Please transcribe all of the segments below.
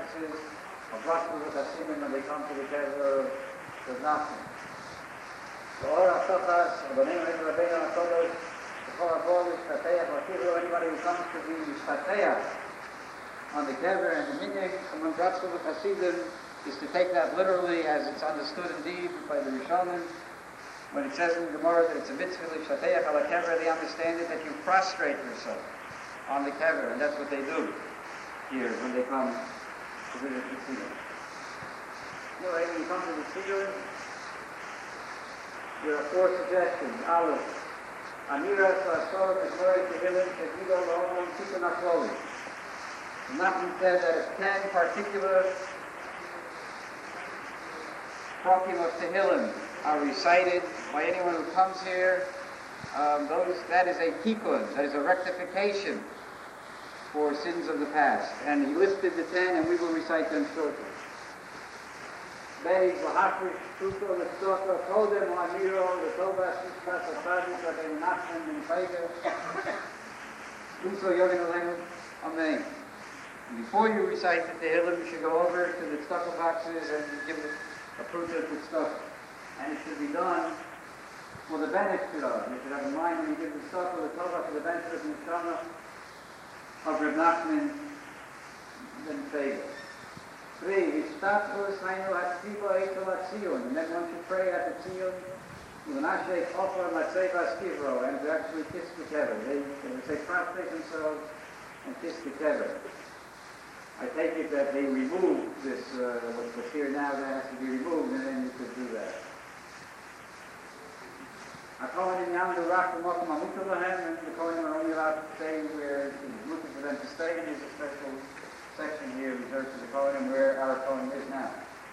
practices of Ratzah V'Chassidim when they come to the Kever of Nachman. The Ora Sochas, the name of Rabbeinu HaKodesh, the Chor HaBolish, Shateach, Vakivro, anybody who comes to be Shateach on the Kever and the Minyan among Ratzah V'Chassidim is to take that literally as it's understood indeed by the Rishonim. When it says in the Gemara that it's a mitzvah l'shateach ala kever, they understand it that you prostrate yourself on the kever, and that's what they do here when they come to visit the Tziyun. Anyway, when you come to the Tziyun, there are 4 suggestions. Aleph, Amira Sasor Mishmori Tehillim Shegido Lo'olam Tikkun HaKlolim. Nachman said that if 10 particular talking of Tehillim are recited by anyone who comes here, that is a tikkun, that is a rectification for sins of the past. And he listed the 10, and we will recite them shortly. Beis Lahafish Tuto L'Tzota Kodem Amiro L'Tovas Yishkas Asadik L'Bein Nachman and Feiger Uso Yogin Alenu Amen. Before you recite the Tehillim, you should go over to the tzedakah boxes and give it a proof of the stuff. And it should be done for the benefit of. You should have in mind when you give the stuff or the Torah for the benefit of the Neshama of Reb Nachman ben Feiger. 3. Hishtachus Hainu Hatziva Eitel HaTziyun. And then one should pray at the Tziyun with an Ashek Ofar Matzei Vaskivro, and to actually kiss the kever. They say prostrate themselves and kiss the kever. I take it that they removed this, what's here now, that has to be removed, and then you could do that. And the Kohanim are only allowed to stay where he's looking for them to stay, and there's a special section here reserved to the Kohanim where our Kohanim is now.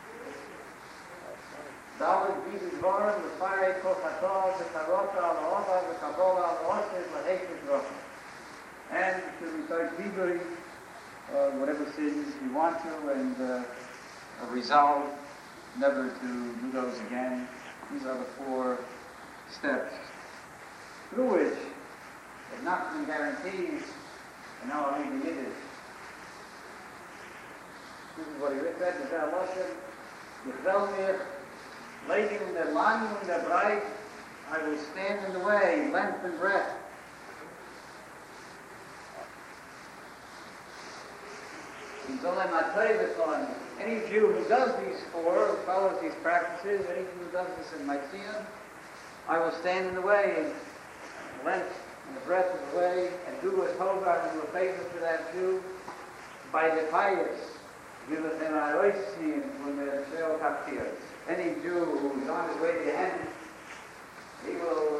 David Bibi Dvorim, the Fire Kochatov, the Karota, Al-Oba, the Kabbalah, Al-Osir, the Hekut Rocha. And to recite Biburi, whatever sins you want to, and resolve never to do those again. These are the 4 steps through which, if Nachman guarantees, and now I'll read the Yiddish. This is what he said, the Zaloshem, Yichelmich, Lady in the Lang and the Bride, I will stand in the way, length and breadth. Any Jew who does these 4, who follows these practices, any Jew who does this in my Tziyun, I will stand in the way, and length and the breadth of the way, and do a tova and do a favor to that Jew by the pious. Any Jew who is on his way to heaven, he will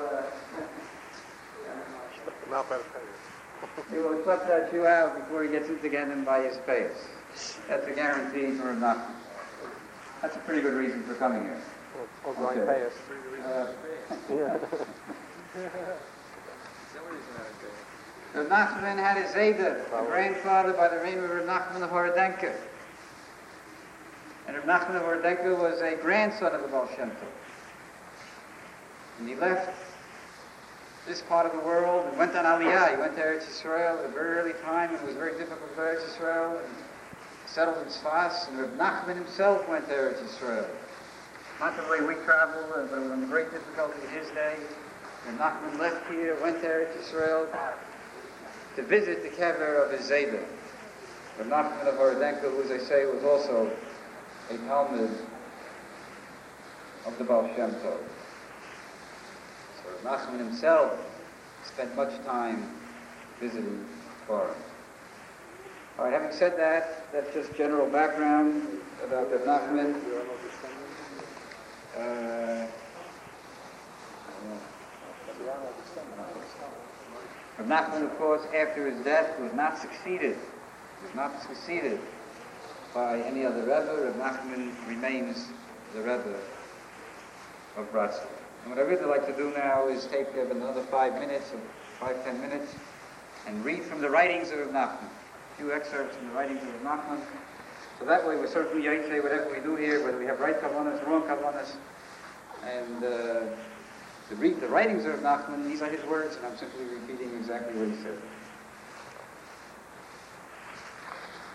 he will cut that Jew out before he gets into Gehenna by his face. That's a guarantee for him not. That's a pretty good reason for coming here. Okay. Reb Nachman had his Zayda, a grandfather by the name of Reb Nachman of Horodenka. And Reb Nachman of Horodenka was a grandson of the Baal Shem Tov. And he left this part of the world and went on Aliyah. He went to Eretz Yisrael at a very early time, and it was very difficult for Eretz Yisrael. And settled in Sfas, and Reb Nachman himself went to Eretz Yisrael. Not the way we travel, but it was a great difficulty in his day. Reb Nachman left here, went to Eretz Yisrael to visit the kever of his Zayda. Reb Nachman of Horodenka, who, as I say, was also a Talmud of the Baal Shem Tov. So Reb Nachman himself spent much time visiting Torah. All right, having said that, that's just general background about Reb Nachman. Reb Nachman, of course, after his death, was not succeeded by any other Rebbe. Reb Nachman remains the Rebbe of Bratslav. And what I really like to do now is take another 5 minutes, or 5-10 minutes, and read from the writings of Reb Nachman. A few excerpts from the writings of Reb Nachman. So that way we're certainly say whatever we do here, whether we have right kavanas, wrong kavanas, and to read the writings of Reb Nachman, these are his words, and I'm simply repeating exactly what he said.